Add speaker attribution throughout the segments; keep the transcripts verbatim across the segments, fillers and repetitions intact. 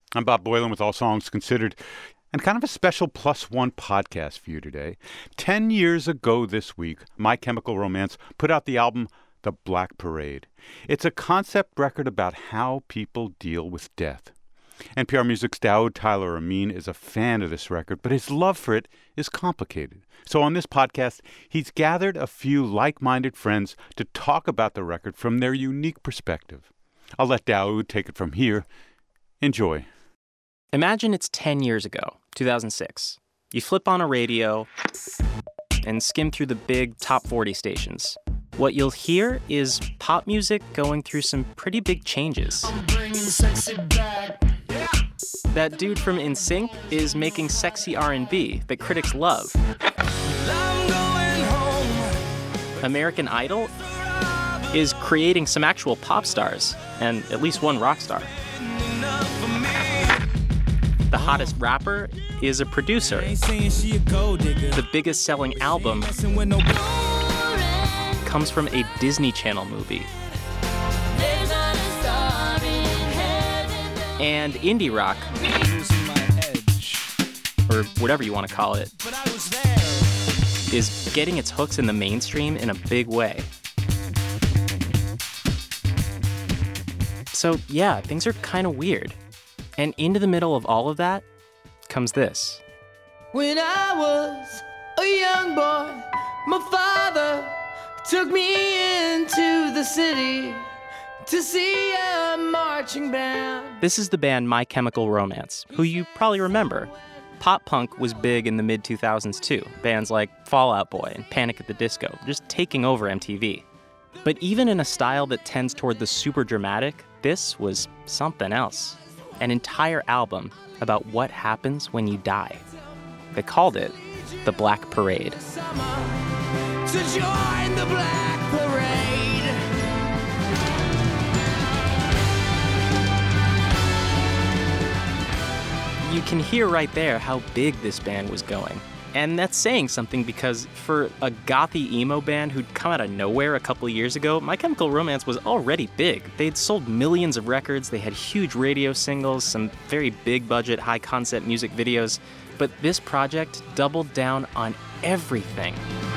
Speaker 1: I'm Bob Boilen with All Songs Considered, and kind of a special plus one podcast for you today. Ten years ago this week, My Chemical Romance put out the album The Black Parade. It's a concept record about how people deal with death. N P R Music's Daoud Tyler Amin is a fan of this record, but his love for it is complicated. So on this podcast, he's gathered a few like-minded friends to talk about the record from their unique perspective. I'll let Daoud take it from here. Enjoy.
Speaker 2: Imagine it's ten years ago, two thousand six. You flip on a radio and skim through the big top forty stations. What you'll hear is pop music going through some pretty big changes.
Speaker 3: I'm bringing sexy back. Yeah.
Speaker 2: That dude from N Sync is making sexy R and B that critics love.
Speaker 3: I'm going home.
Speaker 2: American Idol is creating some actual pop stars, and at least one rock star. The hottest rapper is a producer. The biggest selling album comes from a Disney Channel movie. And indie rock, or whatever you want to call it, is getting its hooks in the mainstream in a big way. So yeah, things are kind of weird. And into the middle of all of that comes this.
Speaker 3: When I was a young boy, my father took me into the city to see a marching band.
Speaker 2: This is the band My Chemical Romance, who you probably remember. Pop punk was big in the mid two thousands too. Bands like Fall Out Boy and Panic at the Disco, just taking over M T V. But even in a style that tends toward the super dramatic, this was something else. An entire album about what happens when you die. They called it The Black Parade.
Speaker 3: To join the Black Parade.
Speaker 2: You can hear right there how big this band was going. And that's saying something because for a gothy emo band who'd come out of nowhere a couple of years ago, My Chemical Romance was already big. They'd sold millions of records, they had huge radio singles, some very big budget, high concept music videos, but this project doubled down on everything.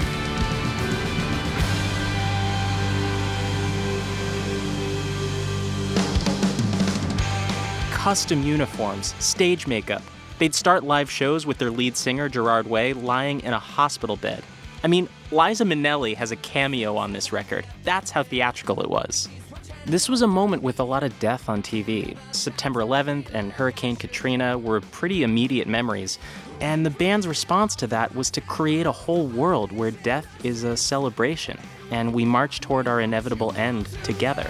Speaker 2: Custom uniforms, stage makeup. They'd start live shows with their lead singer, Gerard Way, lying in a hospital bed. I mean, Liza Minnelli has a cameo on this record. That's how theatrical it was. This was a moment with a lot of death on T V. September eleventh and Hurricane Katrina were pretty immediate memories, and the band's response to that was to create a whole world where death is a celebration, and we march toward our inevitable end together.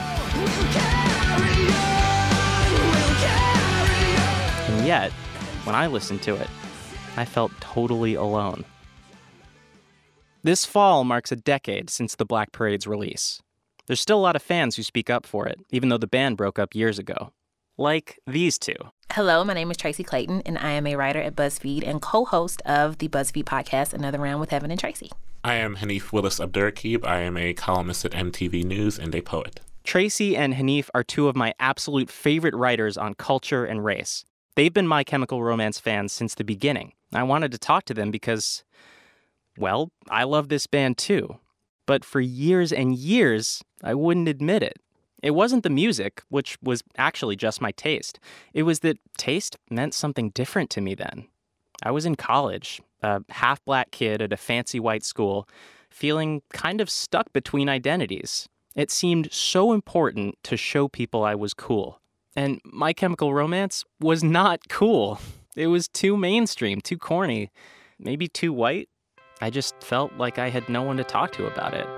Speaker 2: And yet, when I listened to it, I felt totally alone. This fall marks a decade since The Black Parade's release. There's still a lot of fans who speak up for it, even though the band broke up years ago. Like these two.
Speaker 4: Hello, my name is Tracy Clayton, and I am a writer at BuzzFeed and co-host of the BuzzFeed podcast, Another Round with Evan and Tracy.
Speaker 5: I am Hanif Willis Abdurraqib. I am a columnist at M T V News and a poet.
Speaker 2: Tracy and Hanif are two of my absolute favorite writers on culture and race. They've been My Chemical Romance fans since the beginning. I wanted to talk to them because, well, I love this band too. But for years and years, I wouldn't admit it. It wasn't the music, which was actually just my taste. It was that taste meant something different to me then. I was in college, a half-black kid at a fancy white school, feeling kind of stuck between identities. It seemed so important to show people I was cool. And My Chemical Romance was not cool. It was too mainstream, too corny, maybe too white. I just felt like I had no one to talk to about it.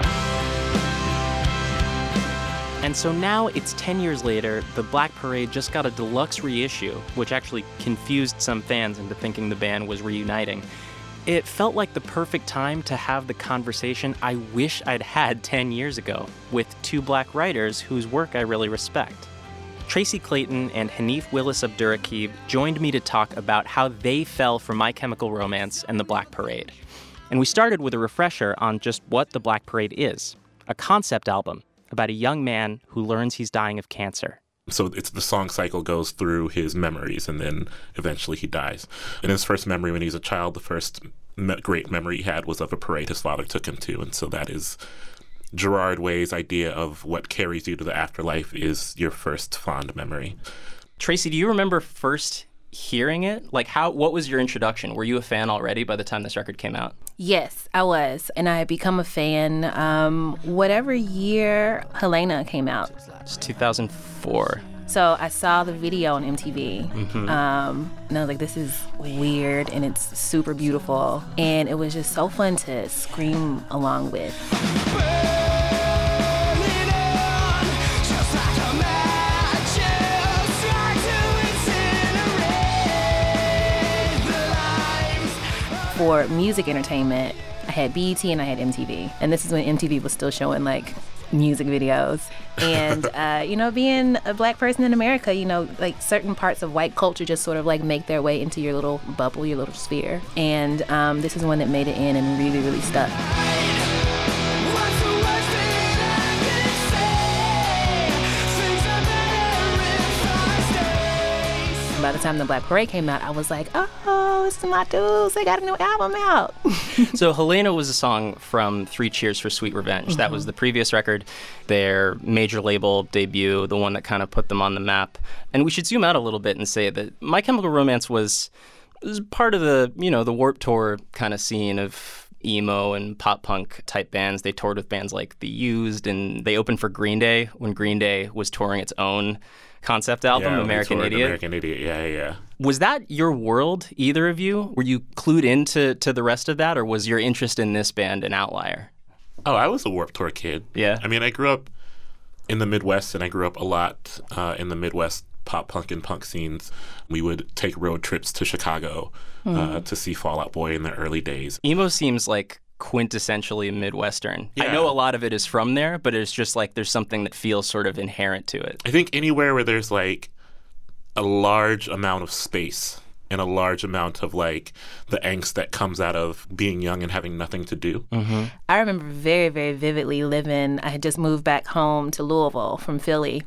Speaker 2: And so now it's ten years later, The Black Parade just got a deluxe reissue, which actually confused some fans into thinking the band was reuniting. It felt like the perfect time to have the conversation I wish I'd had ten years ago with two black writers whose work I really respect. Tracy Clayton and Hanif Willis Abdurraqib joined me to talk about how they fell for My Chemical Romance and The Black Parade. And we started with a refresher on just what The Black Parade is, a concept album about a young man who learns he's dying of cancer.
Speaker 5: So it's the song cycle goes through his memories, and then eventually he dies. And his first memory when he's a child, the first me- great memory he had was of a parade his father took him to. And so that is Gerard Way's idea of what carries you to the afterlife is your first fond memory.
Speaker 2: Tracy, do you remember first hearing it? Like, how? What was your introduction? Were you a fan already by the time this record came out?
Speaker 4: Yes, I was. And I had become a fan um, whatever year Helena came out.
Speaker 2: It's two thousand four.
Speaker 4: So I saw the video on M T V,
Speaker 2: Mm-hmm.
Speaker 4: um, and I was like, this is weird, and it's super beautiful. And it was just so fun to scream along with. For music entertainment, I had B E T and I had M T V. And this is when M T V was still showing, like, music videos. And, uh, you know, being a black person in America, you know, like, certain parts of white culture just sort of, like, make their way into your little bubble, your little sphere. And um, this is one that made it in and really, really stuck. By the time the Black Parade came out, I was like, oh, it's my dudes. They got a new album out.
Speaker 2: So Helena was a song from Three Cheers for Sweet Revenge. Mm-hmm. That was the previous record, their major label debut, the one that kind of put them on the map. And we should zoom out a little bit and say that My Chemical Romance was, was part of the, you know, the Warped Tour kind of scene of emo and pop punk type bands. They toured with bands like The Used, and they opened for Green Day when Green Day was touring its own concept album,
Speaker 5: yeah,
Speaker 2: American Idiot.
Speaker 5: American Idiot, yeah, yeah.
Speaker 2: Was that your world, either of you? Were you clued into to the rest of that, or was your interest in this band an outlier?
Speaker 5: Oh, I was a Warped Tour kid.
Speaker 2: Yeah.
Speaker 5: I mean, I grew up in the Midwest, and I grew up a lot uh, in the Midwest pop punk and punk scenes. We would take road trips to Chicago mm. uh, to see Fall Out Boy in the early days.
Speaker 2: Emo seems like quintessentially Midwestern.
Speaker 5: Yeah.
Speaker 2: I know a lot of it is from there, but it's just like there's something that feels sort of inherent to it.
Speaker 5: I think anywhere where there's like a large amount of space and a large amount of like the angst that comes out of being young and having nothing to do.
Speaker 2: Mm-hmm.
Speaker 4: I remember very, very vividly living, I had just moved back home to Louisville from Philly,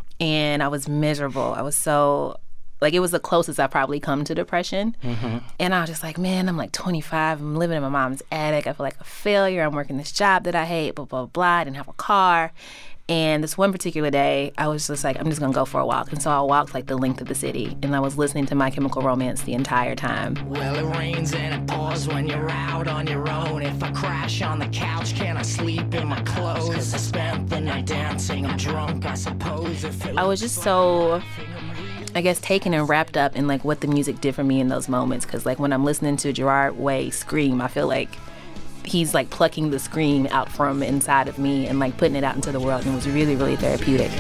Speaker 4: and I was miserable. I was so... Like, it was the closest I probably come to depression.
Speaker 2: Mm-hmm.
Speaker 4: And I was just like, man, I'm like twenty-five. I'm living in my mom's attic. I feel like a failure. I'm working this job that I hate, blah, blah, blah. I didn't have a car. And this one particular day, I was just like, I'm just going to go for a walk. And so I walked, like, the length of the city. And I was listening to My Chemical Romance the entire time.
Speaker 3: Well, it rains and it pours when you're out on your own. If I crash on the couch, can I sleep in my clothes? 'Cause I spent the night dancing. I'm drunk, I suppose. If it
Speaker 4: I was just so... I guess taken and wrapped up in like what the music did for me in those moments, because like when I'm listening to Gerard Way scream, I feel like he's like plucking the scream out from inside of me and like putting it out into the world, and it was really, really therapeutic.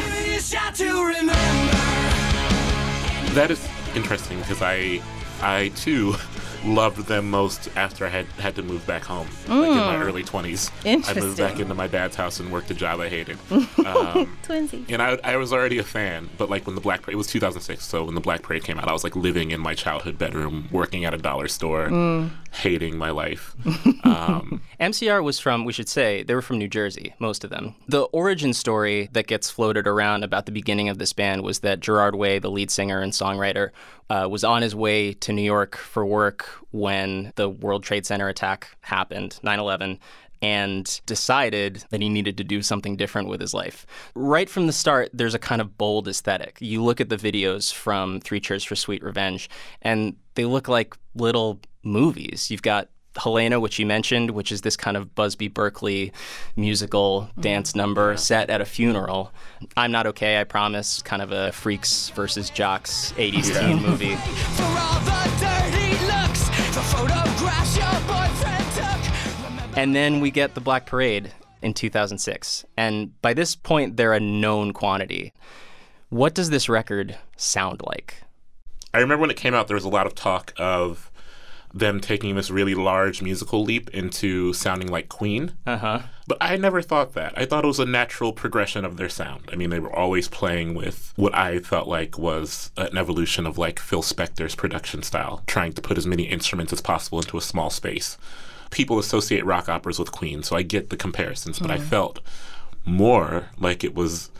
Speaker 5: That is interesting because I, I too loved them most after I had had to move back home, mm. like in my early twenties. I moved back into my dad's house and worked a job I hated. Um,
Speaker 4: Twinsies.
Speaker 5: And I, I was already a fan, but like when the Black Parade, it was two thousand six, so when the Black Parade came out, I was like living in my childhood bedroom, working at a dollar store, mm. hating my life. Um,
Speaker 2: M C R was from, we should say, they were from New Jersey, most of them. The origin story that gets floated around about the beginning of this band was that Gerard Way, the lead singer and songwriter, uh, was on his way to New York for work when the World Trade Center attack happened, nine eleven, and decided that he needed to do something different with his life. Right from the start, there's a kind of bold aesthetic. You look at the videos from Three Cheers for Sweet Revenge, and they look like little movies. You've got Helena, which you mentioned, which is this kind of Busby Berkeley musical dance number set at a funeral. I'm Not Okay, I Promise, kind of a freaks versus jocks eighties
Speaker 5: Yeah.
Speaker 2: teen movie.
Speaker 3: For all the dirty looks, the photographs your boyfriend took.
Speaker 2: And then we get the Black Parade in two thousand six. And by this point, they're a known quantity. What does this record sound like?
Speaker 5: I remember when it came out, there was a lot of talk of them taking this really large musical leap into sounding like Queen.
Speaker 2: Uh-huh.
Speaker 5: But I never thought that. I thought it was a natural progression of their sound. I mean, they were always playing with what I felt like was an evolution of like Phil Spector's production style, trying to put as many instruments as possible into a small space. People associate rock operas with Queen, so I get the comparisons, but mm. I felt more like it was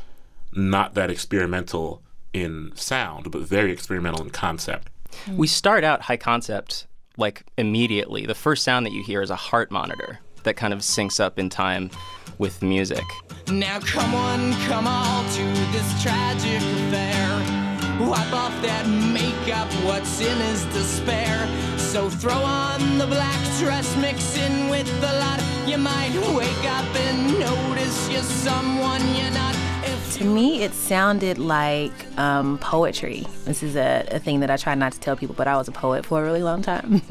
Speaker 5: not that experimental in sound, but very experimental in concept.
Speaker 2: We start out High Concept like immediately. The first sound that you hear is a heart monitor that kind of syncs up in time with the music.
Speaker 3: Now come on, come all to this tragic affair. Wipe off that makeup, what's in is despair. So throw on the black dress, mix in with the lot. You might wake up and notice you're someone you're not. If
Speaker 4: To me, it sounded like um, poetry. This is a, a thing that I try not to tell people, but I was a poet for a really long time.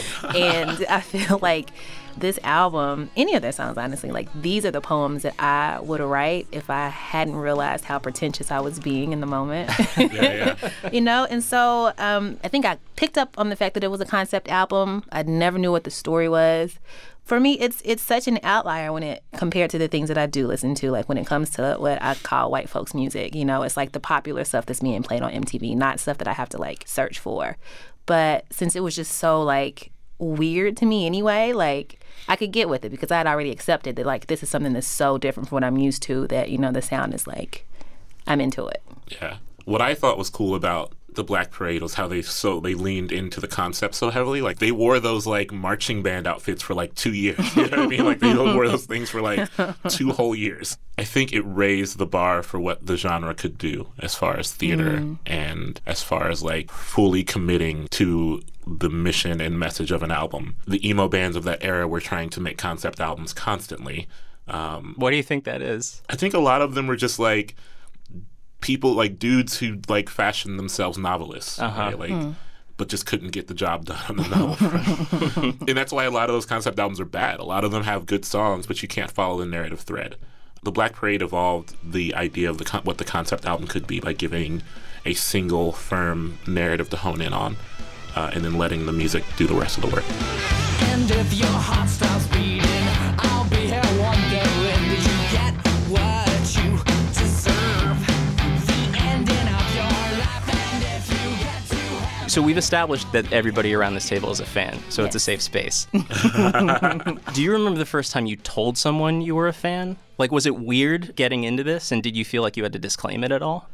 Speaker 4: And I feel like this album, any of their songs, honestly, like these are the poems that I would write if I hadn't realized how pretentious I was being in the moment.
Speaker 5: Yeah, yeah.
Speaker 4: You know, and so um, I think I picked up on the fact that it was a concept album. I never knew what the story was. For me, it's it's such an outlier when it compared to the things that I do listen to, like when it comes to what I call white folks music. You know, it's like the popular stuff that's being played on M T V, not stuff that I have to like search for. But since it was just so like weird to me anyway, like I could get with it because I had already accepted that like this is something that's so different from what I'm used to that, you know, the sound is like, I'm into it.
Speaker 5: Yeah. What I thought was cool about the Black Parade was how they so they leaned into the concept so heavily. Like they wore those like marching band outfits for like two years. You know what I mean? Like they wore those things for like two whole years. I think it raised the bar for what the genre could do as far as theater mm. and as far as like fully committing to the mission and message of an album. The emo bands of that era were trying to make concept albums constantly. Um,
Speaker 2: what do you think that is?
Speaker 5: I think a lot of them were just like people, like dudes who like fashioned themselves novelists,
Speaker 2: uh-huh.
Speaker 5: right? Like, hmm. but just couldn't get the job done on the novel front. And that's why a lot of those concept albums are bad. A lot of them have good songs, but you can't follow the narrative thread. The Black Parade evolved the idea of the con- what the concept album could be by giving a single firm narrative to hone in on, uh, and then letting the music do the rest of the work.
Speaker 3: And if your heart stops beating, I'll be here wondering, did you get what you deserve? The ending of your life, and if you get to...
Speaker 2: So we've established that everybody around this table is a fan, so yes. It's a safe space. Do you remember the first time you told someone you were a fan? Like, was it weird getting into this, and did you feel like you had to disclaim it at all?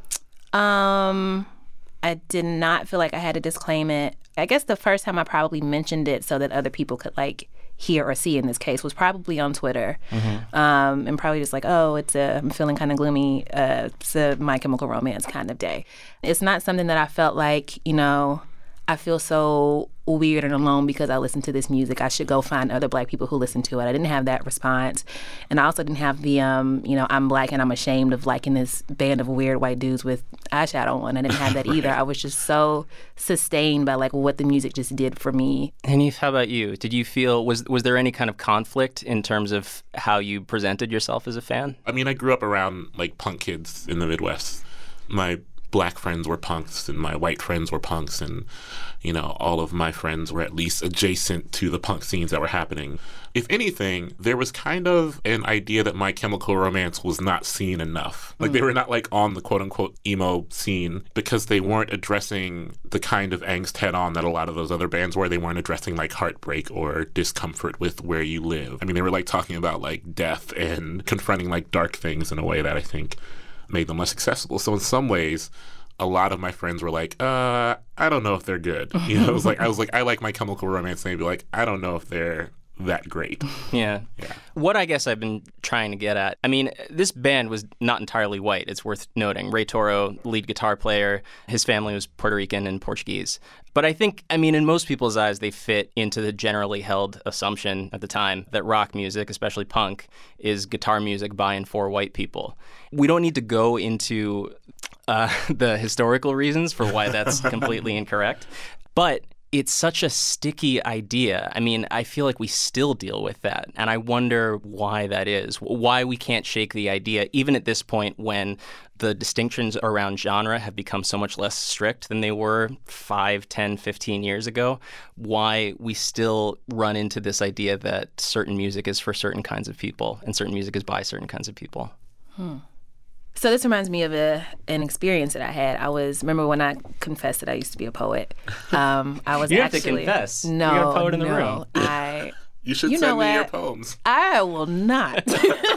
Speaker 4: Um, I did not feel like I had to disclaim it. I guess the first time I probably mentioned it so that other people could, like, hear or see in this case was probably on Twitter. Mm-hmm. Um, and probably just like, oh, it's a, I'm feeling kind of gloomy. Uh, it's a My Chemical Romance kind of day. It's not something that I felt like, you know, I feel so weird and alone because I listen to this music. I should go find other Black people who listen to it. I didn't have that response. And I also didn't have the, um, you know, I'm Black and I'm ashamed of liking this band of weird white dudes with eyeshadow on. I didn't have that either. I was just so sustained by like what the music just did for me.
Speaker 2: Hanif, how about you? Did you feel, was was there any kind of conflict in terms of how you presented yourself as a fan?
Speaker 5: I mean, I grew up around like punk kids in the Midwest. My Black friends were punks and my white friends were punks, and you know, all of my friends were at least adjacent to the punk scenes that were happening. If anything, there was kind of an idea that My Chemical Romance was not seen enough. Like, mm. they were not like on the quote-unquote emo scene because they weren't addressing the kind of angst head-on that a lot of those other bands were. They weren't addressing like heartbreak or discomfort with where you live. I mean, they were like talking about like death and confronting like dark things in a way that I think made them less accessible. So in some ways, a lot of my friends were like, uh, I don't know if they're good. You know, it was like, I was like, I like My Chemical Romance, and they'd be like, I don't know if they're that great.
Speaker 2: Yeah.
Speaker 5: yeah.
Speaker 2: What I guess I've been trying to get at, I mean, this band was not entirely white, it's worth noting. Ray Toro, lead guitar player, his family was Puerto Rican and Portuguese. But I think, I mean, in most people's eyes, they fit into the generally held assumption at the time that rock music, especially punk, is guitar music by and for white people. We don't need to go into uh, the historical reasons for why that's completely incorrect. But it's such a sticky idea. I mean, I feel like we still deal with that. And I wonder why that is, why we can't shake the idea, even at this point when the distinctions around genre have become so much less strict than they were five, ten, fifteen years ago, why we still run into this idea that certain music is for certain kinds of people and certain music is by certain kinds of people.
Speaker 4: Hmm. So this reminds me of a, an experience that I had. I was, remember when I confessed that I used to be a poet? Um, I was
Speaker 2: you
Speaker 4: actually...
Speaker 2: have to confess.
Speaker 4: No,
Speaker 2: You're a poet in the
Speaker 4: no,
Speaker 2: room.
Speaker 4: I...
Speaker 5: You should
Speaker 4: you
Speaker 5: send
Speaker 4: know
Speaker 5: me
Speaker 4: what?
Speaker 5: your poems.
Speaker 4: I will not.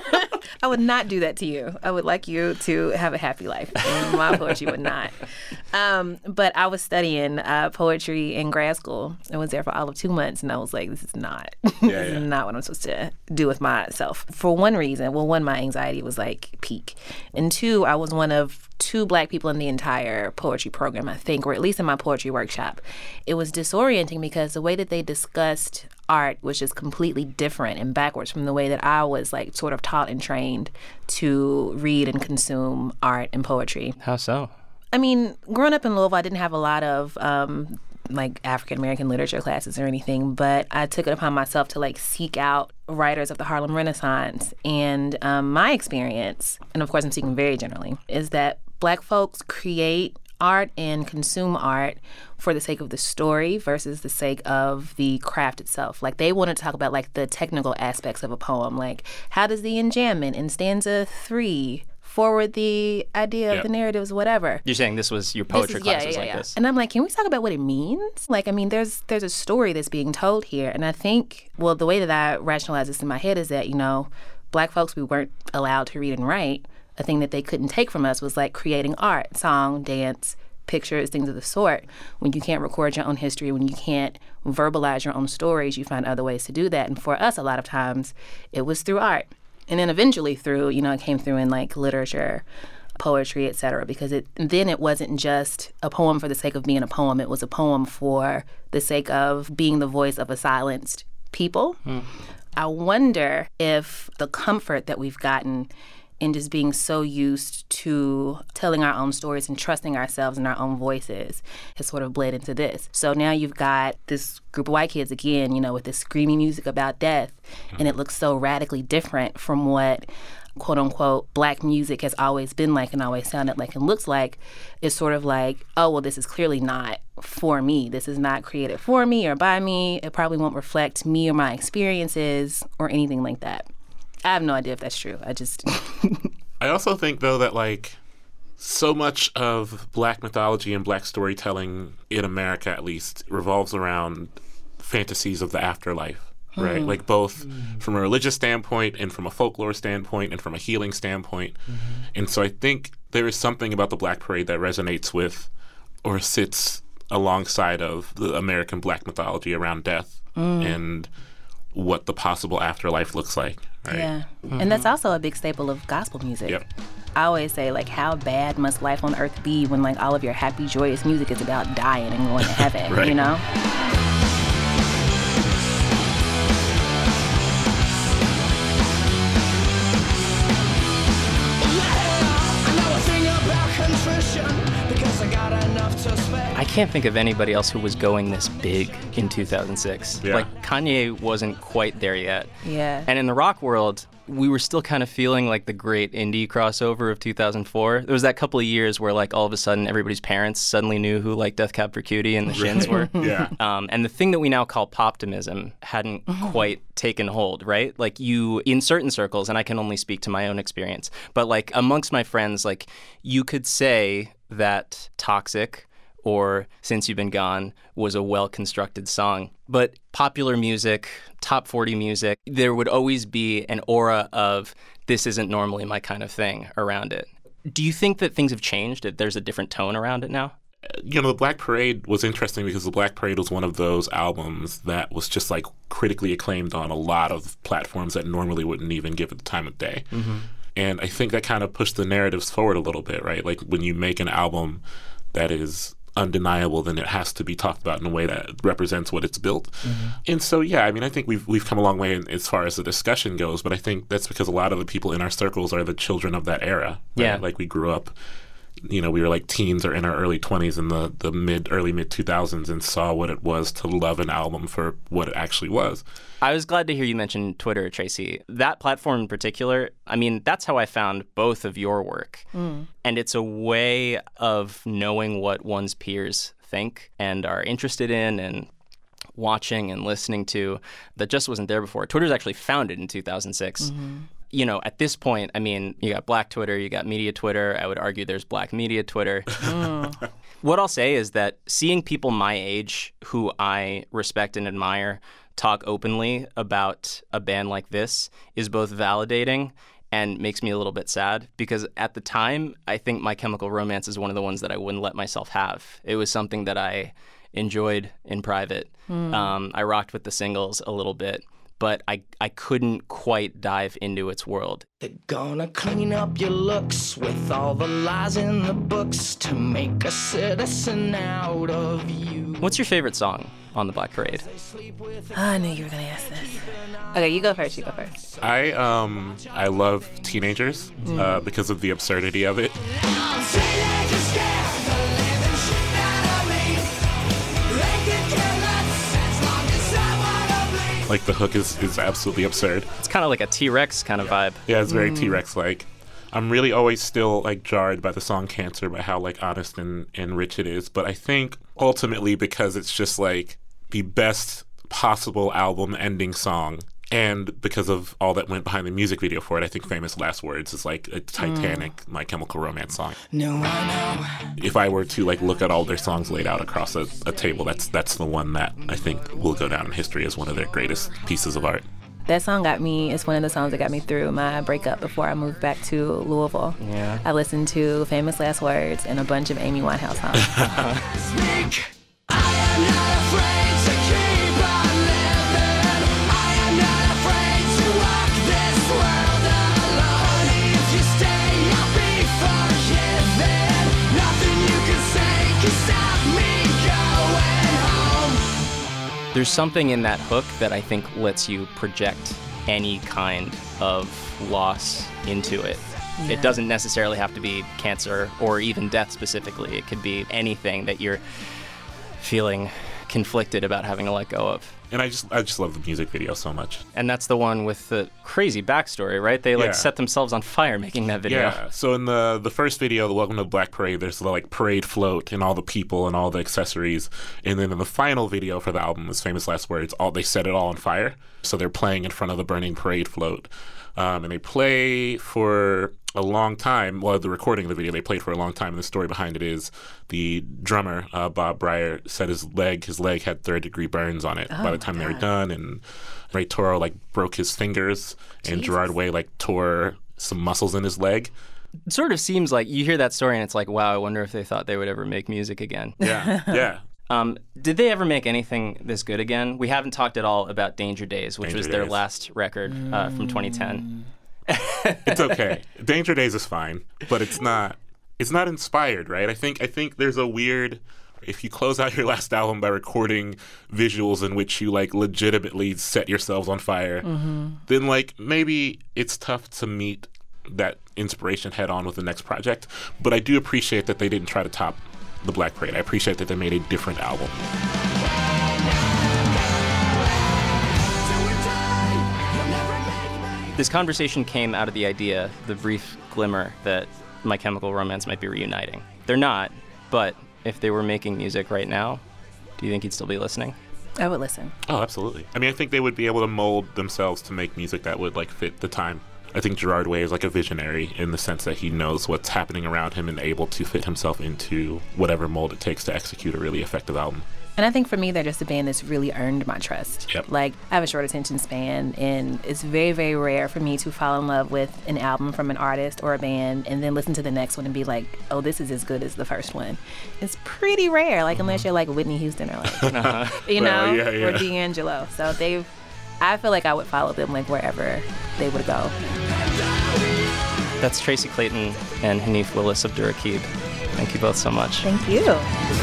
Speaker 4: I would not do that to you. I would like you to have a happy life. And my poetry would not. Um, but I was studying uh, poetry in grad school. I was there for all of two months, and I was like, this is not,
Speaker 5: Yeah,
Speaker 4: this
Speaker 5: yeah.
Speaker 4: is not what I'm supposed to do with myself. For one reason, well, one, my anxiety was like peak. And two, I was one of two black people in the entire poetry program, I think, or at least in my poetry workshop. It was disorienting because the way that they discussed art was just completely different and backwards from the way that I was like sort of taught and trained to read and consume art and poetry.
Speaker 2: How so?
Speaker 4: I mean, growing up in Louisville, I didn't have a lot of um, like African American literature classes or anything, but I took it upon myself to like seek out writers of the Harlem Renaissance. And um, my experience, and of course I'm speaking very generally, is that Black folks create art and consume art for the sake of the story versus the sake of the craft itself. Like, they want to talk about like the technical aspects of a poem, like how does the enjambment in stanza three forward the idea
Speaker 5: Yep.
Speaker 4: of the narratives, whatever.
Speaker 2: You're saying this was your
Speaker 4: This
Speaker 2: poetry
Speaker 4: is- yeah,
Speaker 2: classes
Speaker 4: yeah,
Speaker 2: like
Speaker 4: yeah.
Speaker 2: this?
Speaker 4: And I'm like, can we talk about what it means? Like, I mean, there's there's a story that's being told here. And I think, well, the way that I rationalize this in my head is that, you know, Black folks, we weren't allowed to read and write. A thing that they couldn't take from us was like creating art, song, dance, pictures, things of the sort. When you can't record your own history, when you can't verbalize your own stories, you find other ways to do that. And for us, a lot of times, it was through art. And then eventually through, you know, it came through in like literature, poetry, et cetera, because it then it wasn't just a poem for the sake of being a poem. It was a poem for the sake of being the voice of a silenced people. Mm. I wonder if the comfort that we've gotten in just being so used to telling our own stories and trusting ourselves and our own voices has sort of bled into this. So now you've got this group of white kids again, you know, with this screaming music about death, and it looks so radically different from what quote unquote Black music has always been like and always sounded like and looks like. It's sort of like, oh, well, this is clearly not for me. This is not created for me or by me. It probably won't reflect me or my experiences or anything like that. I have no idea if that's true. I just...
Speaker 5: I also think, though, that, like, so much of Black mythology and Black storytelling in America, at least, revolves around fantasies of the afterlife, right? Mm. Like, both mm. from a religious standpoint and from a folklore standpoint and from a healing standpoint. Mm-hmm. And so I think there is something about the Black Parade that resonates with or sits alongside of the American Black mythology around death mm. and what the possible afterlife looks like. Right?
Speaker 4: Yeah. Mm-hmm. And that's also a big staple of gospel music.
Speaker 5: Yep.
Speaker 4: I always say, like, how bad must life on earth be when, like, all of your happy, joyous music is about dying and going to heaven,
Speaker 5: right.
Speaker 4: you know?
Speaker 2: I can't think of anybody else who was going this big in two thousand six.
Speaker 5: Yeah.
Speaker 2: Like, Kanye wasn't quite there yet.
Speaker 4: Yeah.
Speaker 2: And in the rock world, we were still kind of feeling like the great indie crossover of two thousand four. There was that couple of years where, like, all of a sudden everybody's parents suddenly knew who, like, Death Cab for Cutie and the Shins were.
Speaker 5: Yeah.
Speaker 2: Um, and the thing that we now call poptimism hadn't quite taken hold, right? Like, you, in certain circles, and I can only speak to my own experience, but, like, amongst my friends, like, you could say that Toxic or Since You've Been Gone was a well-constructed song. But popular music, top forty music, there would always be an aura of this isn't normally my kind of thing around it. Do you think that things have changed, that there's a different tone around it now?
Speaker 5: You know, the Black Parade was interesting because the Black Parade was one of those albums that was just, like, critically acclaimed on a lot of platforms that normally wouldn't even give it the time of day. Mm-hmm. And I think that kind of pushed the narratives forward a little bit, right? Like, when you make an album that is undeniable, then it has to be talked about in a way that represents what it's built. Mm-hmm. And so, yeah, I mean, I think we've we've come a long way in, as far as the discussion goes, but I think that's because a lot of the people in our circles are the children of that era. Right?
Speaker 2: Yeah.
Speaker 5: Like, we grew up, you know, we were like teens or in our early twenties in the, the mid, early mid two thousands and saw what it was to love an album for what it actually was.
Speaker 2: I was glad to hear you mention Twitter, Tracy. That platform in particular, I mean, that's how I found both of your work. Mm. And it's a way of knowing what one's peers think and are interested in and watching and listening to that just wasn't there before. Twitter's actually founded in two thousand six. Mm-hmm. You know, at this point, I mean, you got Black Twitter, you got Media Twitter. I would argue there's Black Media Twitter. Mm. What I'll say is that seeing people my age who I respect and admire talk openly about a band like this is both validating and makes me a little bit sad because at the time, I think My Chemical Romance is one of the ones that I wouldn't let myself have. It was something that I enjoyed in private. Mm. Um, I rocked with the singles a little bit, but I, I couldn't quite dive into its world.
Speaker 3: They're gonna clean up your looks with all the lies in the books to make a citizen out of you.
Speaker 2: What's your favorite song on the Black Parade?
Speaker 4: Oh, I knew you were gonna ask this. Okay, you go first. You go first.
Speaker 5: I um I love Teenagers mm. uh, because of the absurdity of it. Like, the hook is, is absolutely absurd.
Speaker 2: It's kind of like a T-Rex kind of vibe.
Speaker 5: Yeah, it's very mm. T-Rex-like. I'm really always still, like, jarred by the song Cancer, by how, like, honest and, and rich it is. But I think ultimately because it's just, like, the best possible album-ending song, and because of all that went behind the music video for it, I think Famous Last Words is like a Titanic, mm. My Chemical Romance song.
Speaker 3: No, I know.
Speaker 5: If I were to like look at all their songs laid out across a, a table, that's that's the one that I think will go down in history as one of their greatest pieces of art.
Speaker 4: That song got me, it's one of the songs that got me through my breakup before I moved back to Louisville.
Speaker 2: Yeah.
Speaker 4: I listened to Famous Last Words and a bunch of Amy Winehouse songs.
Speaker 3: Speak. I am not afraid to keep on living. I am not afraid to walk this world alone. If you stay, I'll be forgiven. Nothing you can say can stop me going home.
Speaker 2: There's something in that hook that I think lets you project any kind of loss into it. Yeah. It doesn't necessarily have to be cancer or even death specifically. It could be anything that you're feeling conflicted about having to let go of.
Speaker 5: And I just I just love the music video so much.
Speaker 2: And that's the one with the crazy backstory, right? They like
Speaker 5: yeah.
Speaker 2: set themselves on fire making that video.
Speaker 5: Yeah. So in the the first video, the Welcome to the Black Parade, there's the like parade float and all the people and all the accessories. And then in the final video for the album, is Famous Last Words, all they set it all on fire. So they're playing in front of the burning parade float. Um, and they play for a long time. Well, the recording of the video, they played for a long time. And the story behind it is the drummer, uh, Bob Breyer, said his leg, his leg had third degree burns on it
Speaker 4: oh
Speaker 5: by the time
Speaker 4: God.
Speaker 5: they were done. And Ray Toro like broke his fingers, Jesus. And Gerard Way like tore some muscles in his leg.
Speaker 2: It sort of seems like you hear that story and it's like, wow, I wonder if they thought they would ever make music again.
Speaker 5: Yeah, yeah.
Speaker 2: Um, did they ever make anything this good again? We haven't talked at all about Danger Days, which
Speaker 5: Danger
Speaker 2: was their
Speaker 5: Days.
Speaker 2: last record uh, from twenty ten.
Speaker 5: It's okay. Danger Days is fine, but it's not it's not inspired, right? I think I think there's a weird, if you close out your last album by recording visuals in which you like legitimately set yourselves on fire, mm-hmm. then like maybe it's tough to meet that inspiration head on with the next project. But I do appreciate that they didn't try to top the Black Parade. I appreciate that they made a different album.
Speaker 2: This conversation came out of the idea, the brief glimmer, that My Chemical Romance might be reuniting. They're not, but if they were making music right now, do you think you'd still be listening?
Speaker 4: I would listen.
Speaker 5: Oh, absolutely. I mean, I think they would be able to mold themselves to make music that would like fit the time. I think Gerard Way is like a visionary in the sense that he knows what's happening around him and able to fit himself into whatever mold it takes to execute a really effective album.
Speaker 4: And I think for me, they're just a band that's really earned my trust.
Speaker 5: Yep.
Speaker 4: Like, I have a short attention span, and it's very, very rare for me to fall in love with an album from an artist or a band and then listen to the next one and be like, oh, this is as good as the first one. It's pretty rare, like, mm-hmm. unless you're like Whitney Houston or like, uh-huh. you know,
Speaker 5: well, yeah, yeah.
Speaker 4: or D'Angelo. So they've, I feel like I would follow them like wherever they would go.
Speaker 2: That's Tracy Clayton and Hanif Willis of Durakib. Thank you both so much.
Speaker 4: Thank you.